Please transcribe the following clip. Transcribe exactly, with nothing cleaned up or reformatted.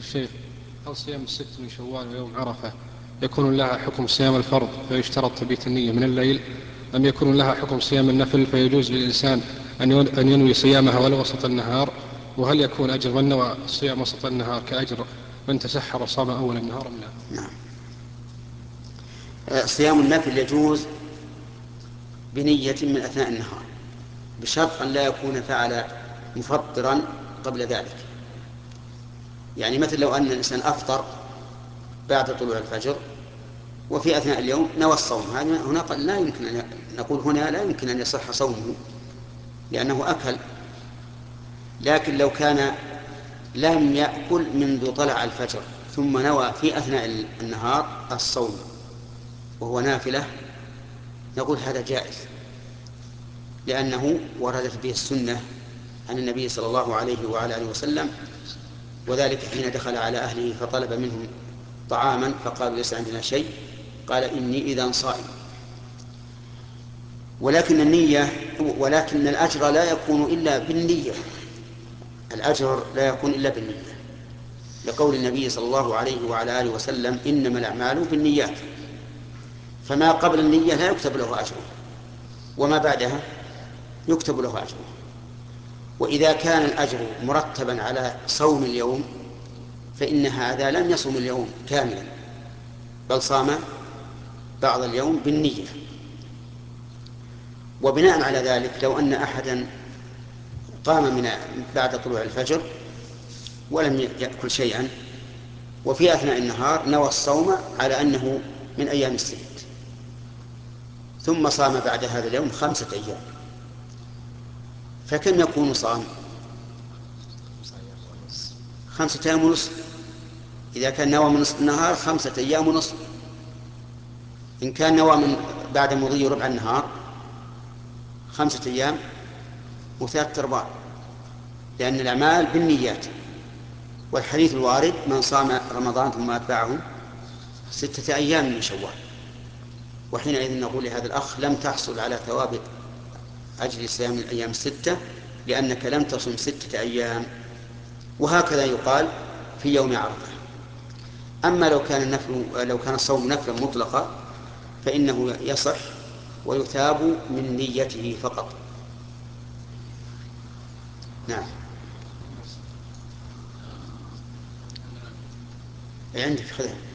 الشيخ، هل صيام الست من شوال ويوم عرفة يكون لها حكم صيام الفرض فيشترط تبيت النية من الليل، أم يكون لها حكم صيام النفل فيجوز للإنسان أن ينوي صيامها ولو وسط النهار؟ وهل يكون أجر من نوى الصيام وسط النهار كأجر من تسحر وصام أول النهار أم لا؟ نعم. صيام النفل يجوز بنية من أثناء النهار، بشرط أن لا يكون فعل مفطرا قبل ذلك. يعني مثل لو أن الإنسان أفطر بعد طلوع الفجر وفي أثناء اليوم نوى الصوم، هنا لا يمكن أن نقول هنا لا يمكن أن يصح صومه لأنه أكل. لكن لو كان لم يأكل منذ طلع الفجر ثم نوى في أثناء النهار الصوم وهو نافلة، نقول هذا جائز، لأنه وردت به السنة عن النبي صلى الله عليه وعلى آله وسلم، وذلك حين دخل على أهله فطلب منهم طعاما فقالوا ليس عندنا شيء، قال إني إذا صائم. ولكن النية ولكن الأجر لا يكون إلا بالنية، الأجر لا يكون إلا بالنية، لقول النبي صلى الله عليه وعلى آله وسلم إنما الأعمال بالنيات، فما قبل النية لا يكتب له أجره وما بعدها يكتب له أجره. وإذا كان الأجر مرتبا على صوم اليوم فإن هذا لم يصوم اليوم كاملا بل صام بعض اليوم بالنية. وبناء على ذلك لو أن أحدا قام من بعد طلوع الفجر ولم يأكل شيئا وفي أثناء النهار نوى الصوم على أنه من أيام الست، ثم صام بعد هذا اليوم خمسة أيام، فكم يكون صام؟ خمسة أيام ونصف. إذا كان نوى من نصف النهار خمسة أيام ونصف. إن كان نوى من بعد مضي ربع النهار خمسة أيام وثلاثة أرباع، لأن الأعمال بالنيات. والحديث الوارد من صام رمضان ثم أتبعه ستة أيام من شوال. وحينئذ نقول لهذا الأخ لم تحصل على ثواب أجل صيام الأيام الستة لأنك لم تصم ستة أيام. وهكذا يقال في يوم عرفة. أما لو كان النفل لو كان الصوم نفلا مطلقا فإنه يصح ويثاب من نيته فقط. نعم. عندك خذها.